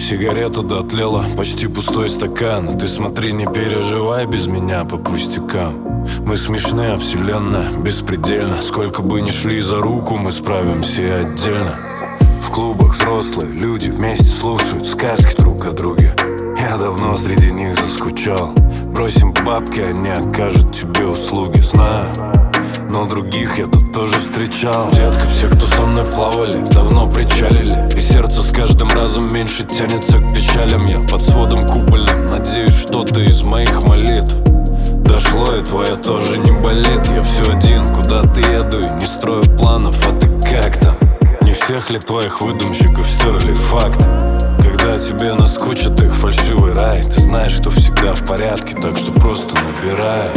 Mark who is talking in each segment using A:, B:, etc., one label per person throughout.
A: Сигарета дотлела, почти пустой стакан. Ты смотри, не переживай без меня по пустякам. Мы смешны, а вселенная беспредельна. Сколько бы ни шли за руку, мы справимся и отдельно. В клубах взрослые люди вместе слушают сказки друг о друге. Я давно среди них заскучал. Бросим бабки, они окажут тебе услуги. Знаю, но других я тут тоже встречал. Детка, все, кто со мной плавали, давно причалили. И сердце с каждым разом меньше тянется к печалям. Я под сводом купольным, надеюсь, что-то из моих молитв дошло, и твоя тоже не болит. Я все один, куда-то еду и не строю планов. А ты как там? Не всех ли твоих выдумщиков стерли факты? Когда тебе наскучит их фальшивый рай, ты знаешь, что всегда в порядке, так что просто набирай.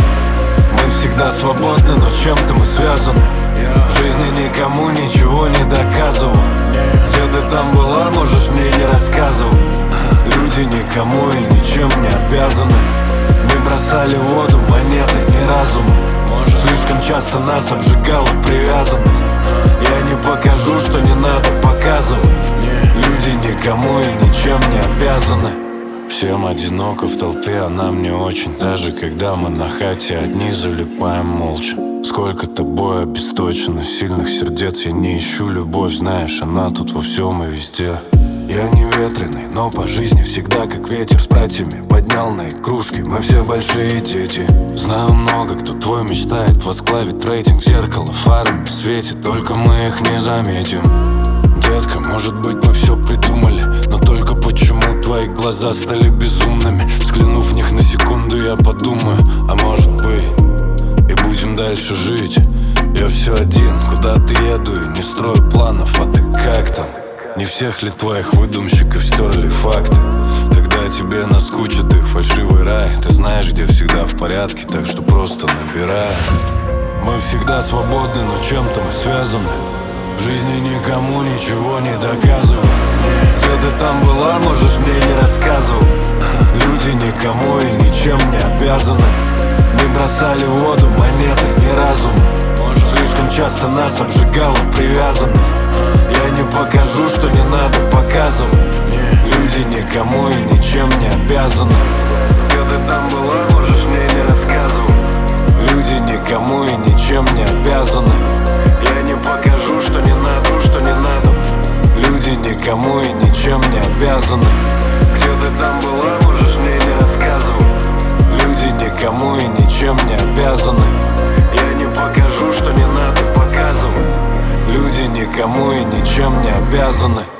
A: Мы всегда свободны, но чем-то мы связаны. В жизни никому ничего не доказывал. Где ты там была, можешь мне не рассказывать. Люди никому и ничем не обязаны. Не бросали в воду монеты, ни разума. Слишком часто нас обжигала привязанность. Я не покажу, что не надо показывать. Люди никому и ничем не обязаны. Всем одиноко в толпе, а нам не очень. Даже когда мы на хате одни, залипаем молча. Сколько-то боя обесточено, сильных сердец я не ищу. Любовь, знаешь, она тут во всем и везде. Я не ветреный, но по жизни всегда как ветер. С братьями поднял на кружки, мы все большие дети. Знаю много, кто твой мечтает возглавить рейтинг. Зеркало фарами светит, только мы их не заметим. Детка, может быть, мы все придумали, но только почему твои глаза стали безумными? Взглянув в них на секунду, я подумаю, а может быть, и будем дальше жить. Я все один, куда-то еду и не строю планов. А ты как там? Не всех ли твоих выдумщиков стерли факты? Когда тебе наскучит их фальшивый рай, ты знаешь, где всегда в порядке, так что просто набирай. Мы всегда свободны, но чем-то мы связаны. В жизни никому ничего не доказывай. Где ты там была, можешь мне не рассказывать. Люди никому и ничем не обязаны. Не бросали в воду монеты, ни разума. Слишком часто нас обжигала привязанность. Я не покажу, что не надо показывать. Люди никому и ничем не обязаны. Где ты там была, можешь мне не рассказывать. Люди никому и ничем не обязаны. Я не покажу, что не надо, что не надо. Люди никому и ничем не обязаны. Где ты там была, можешь мне не рассказывать. Люди никому и ничем не обязаны. Я не покажу, что не надо показывать. Люди никому и ничем не обязаны.